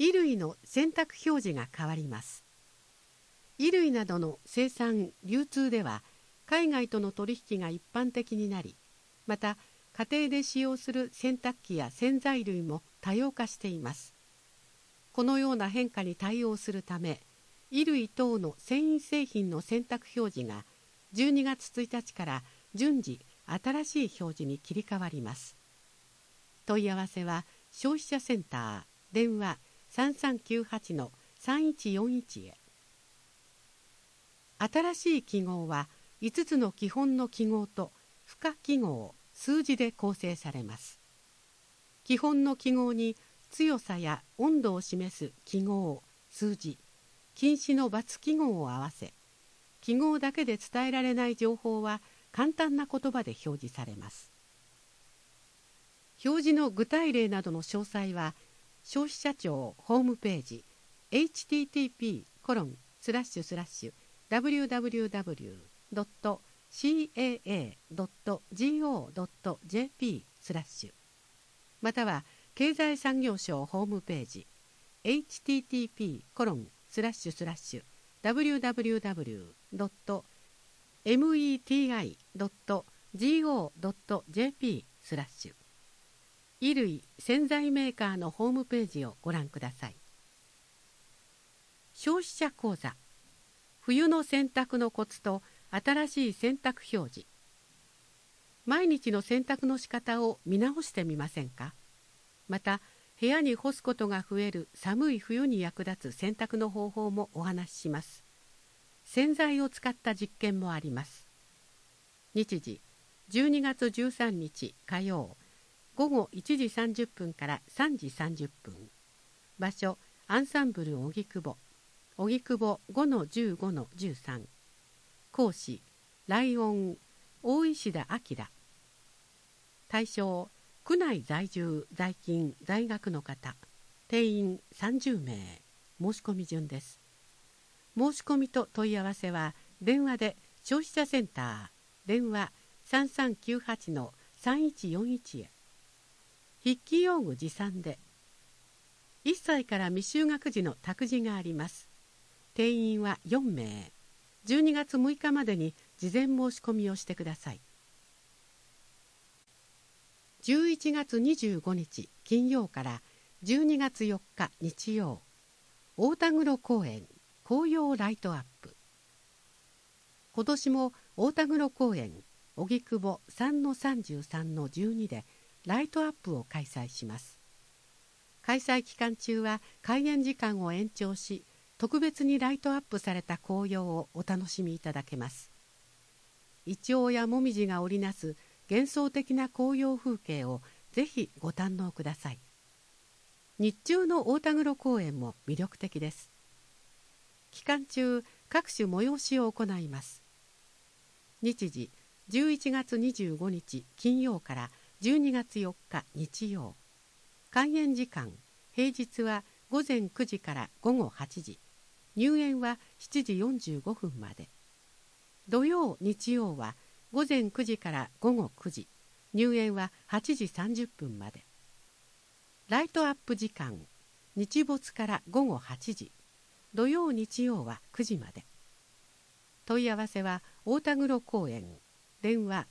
衣類の洗濯表示が変わります。衣類などの生産・流通では海外との取引が一般的になり、また家庭で使用する洗濯機や洗剤類も多様化しています。このような変化に対応するため、衣類等の繊維製品の洗濯表示が12月1日から順次新しい表示に切り替わります。問い合わせは消費者センター電話 3398-3141 へ。新しい記号は5つの基本の記号と付加記号、数字で構成されます。基本の記号に強さや温度を示す記号、数字、禁止の×記号を合わせ、記号だけで伝えられない情報は簡単な言葉で表示されます。表示の具体例などの詳細は消費者庁ホームページ http://www.caa.go.jp/ または経済産業省ホームページ http://www.meti.go.jp/ 衣類・洗剤メーカーのホームページをご覧ください。消費者講座、冬の洗濯のコツと新しい洗濯表示。毎日の洗濯の仕方を見直してみませんか？また、部屋に干すことが増える寒い冬に役立つ洗濯の方法もお話しします。洗剤を使った実験もあります。日時、12月13日火曜、午後1時30分から3時30分。場所、アンサンブル荻窪 5-15-13。講師、ライオン、大石田明。対象、区内在住、在勤、在学の方。定員30名。申し込み順です。申し込みと問い合わせは、電話で消費者センター、電話 3398-3141 へ。筆記用具持参で。1歳から未就学児の託児があります。定員は4名。12月6日までに事前申し込みをしてください。11月25日金曜から12月4日日曜、大田黒公園紅葉ライトアップ。今年も大田黒公園荻窪 3-33-12 でライトアップを開催します。開催期間中は開園時間を延長し、特別にライトアップされた紅葉をお楽しみいただけます。イチョウやモミジが織りなす幻想的な紅葉風景をぜひご堪能ください。日中の大田黒公園も魅力的です。期間中、各種催しを行います。日時、11月25日金曜から12月4日日曜。開園時間、平日は午前9時から午後8時。入園は7時45分まで。土曜、日曜は午前9時から午後9時。入園は8時30分まで。ライトアップ時間、日没から午後8時。土曜、日曜は9時まで。問い合わせは大田黒公園。電話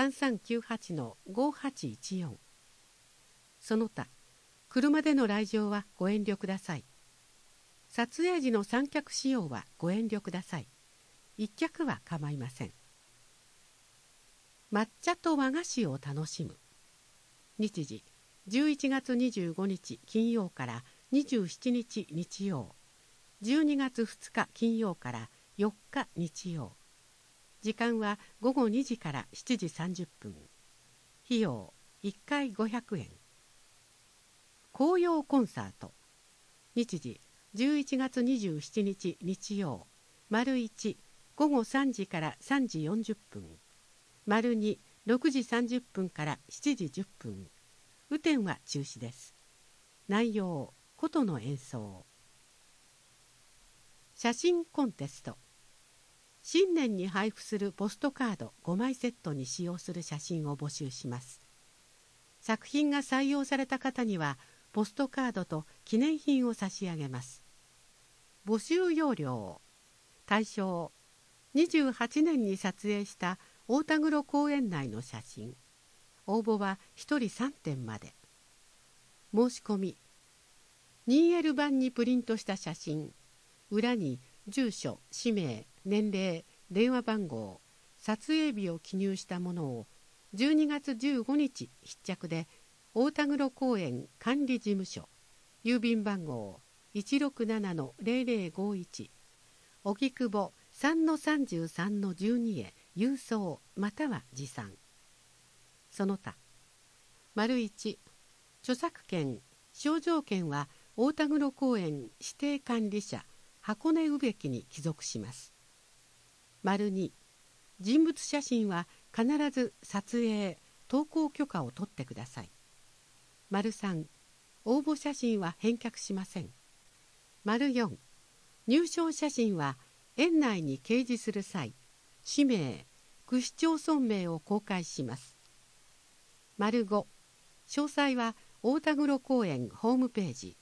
3398-5814。その他、車での来場はご遠慮ください。撮影時の三脚使用はご遠慮ください。一脚は構いません。抹茶と和菓子を楽しむ。日時、11月25日金曜から27日日曜。12月2日金曜から4日日曜。時間は午後2時から7時30分。費用1回500円。紅葉コンサート。日時、11月27日日曜。丸1、午後3時から3時40分。丸2、6時30分から7時10分。雨天は中止です。内容、琴の演奏。写真コンテスト。新年に配布するポストカード5枚セットに使用する写真を募集します。作品が採用された方にはポストカードと記念品を差し上げます。募集要領。対象、28年に撮影した大田黒公園内の写真。応募は1人3点まで。申し込み。2L 版にプリントした写真。裏に住所、氏名、年齢、電話番号、撮影日を記入したものを12月15日必着で大田黒公園管理事務所、郵便番号 167-0051、荻窪 3-33-12 へ郵送または持参。その他、1、著作権、肖像権は大田黒公園指定管理者箱根宇部木に帰属します。2、人物写真は必ず撮影・投稿許可を取ってください。3、応募写真は返却しません。4、入賞写真は園内に掲示する際、氏名、区市町村名を公開します。5、詳細は大田黒公園ホームページ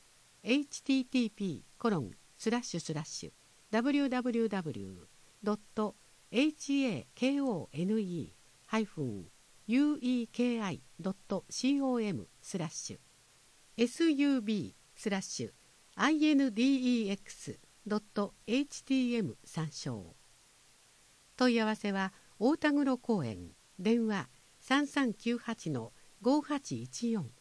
http://www.hakone-ueki.com/index.htm 参照。問い合わせは大田黒公園電話3398-5814